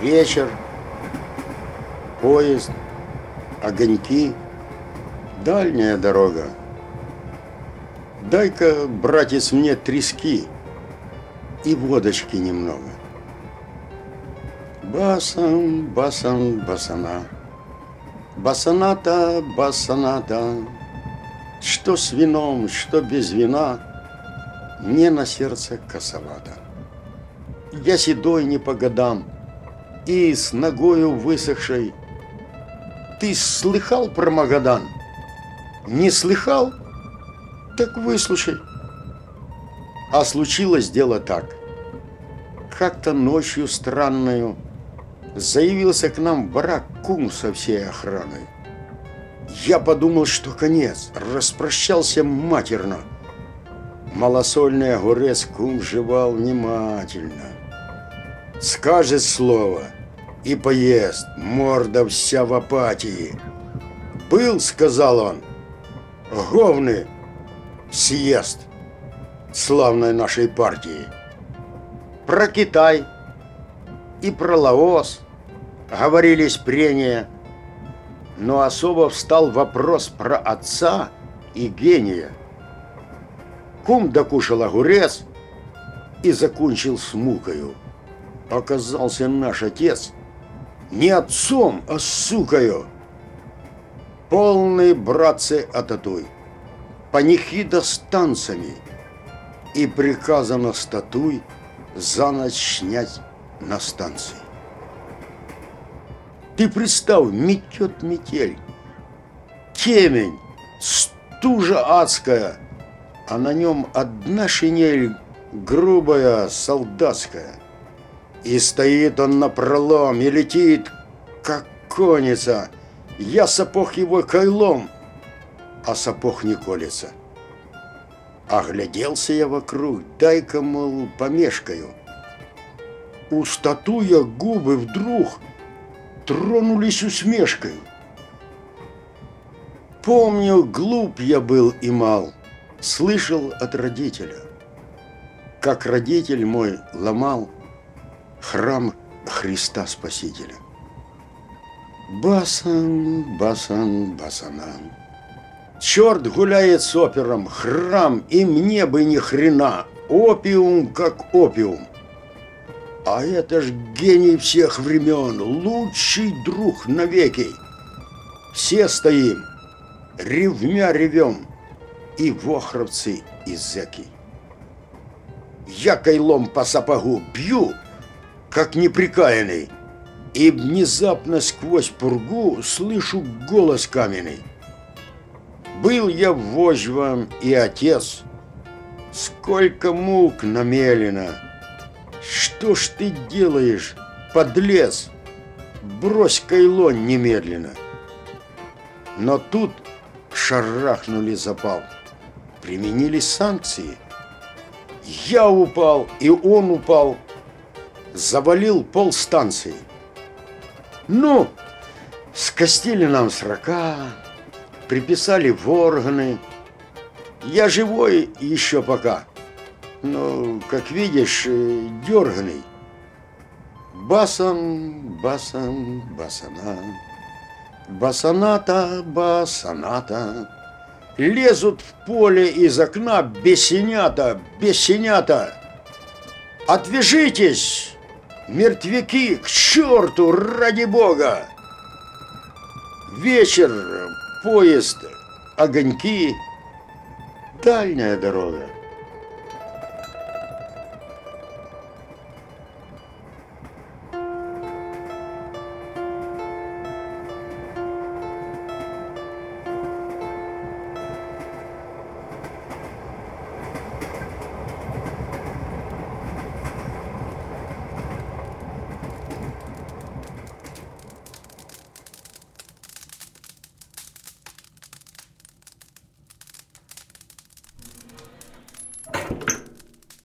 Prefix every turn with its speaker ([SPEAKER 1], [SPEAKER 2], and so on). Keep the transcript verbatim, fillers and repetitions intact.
[SPEAKER 1] Вечер, поезд, огоньки, дальняя дорога. Дай-ка, братец, мне трески и водочки немного. Басан, басан, басана, басаната, басаната. Что с вином, что без вина, мне на сердце косовато. Я седой не по годам и с ногою высохшей. Ты слыхал про Магадан? Не слыхал? Так выслушай. А случилось дело так. Как-то ночью странною заявился к нам в барак кум со всей охраной. Я подумал, что конец, распрощался матерно. Малосольный огурец кум жевал внимательно. Скажет слово и поест, морда вся в апатии. Был, сказал он, говны съест славной нашей партии. Про Китай и про Лаос говорились прения, но особо встал вопрос про отца и гения. Кум докушал огурец и закончил с мукою. Оказался наш отец не отцом, а сукою. Полный, братцы, ататуй, панихида с танцами, и приказано статуй за ночь снять на станции. Ты представь, метет метель, темень, стужа адская, а на нем одна шинель грубая, солдатская. И стоит он напролом, и летит, как конница. Я сапог его кайлом, а сапог не колется. Огляделся я вокруг, дай-ка, мол, помешкаю. У статуя губы вдруг тронулись усмешкой. Помню, глуп я был и мал, слышал от родителя, как родитель мой ломал храм Христа Спасителя. Басан, басан, басанан. Черт гуляет с опером, храм, и мне бы ни хрена. Опиум как опиум. А это ж гений всех времен, лучший друг навеки. Все стоим, ревмя ревем, и вохровцы, и зэки. Я кайлом по сапогу бью, как неприкаянный, и внезапно сквозь пургу слышу голос каменный. Был я вожвом и отец, сколько мук намелено. Что ж ты делаешь, подлец? Брось кайло немедленно. Но тут шарахнули запал, применили санкции. Я упал, и он упал, завалил полстанции. Ну, скостили нам срока, приписали в органы. Я живой еще пока, но, как видишь, дерганый. Басан, басан, басана, басаната, басаната. Лезут в поле из окна бесенята, бесенята. Отвяжитесь, мертвяки, к черту, ради бога! Вечер, поезд, огоньки, дальняя дорога.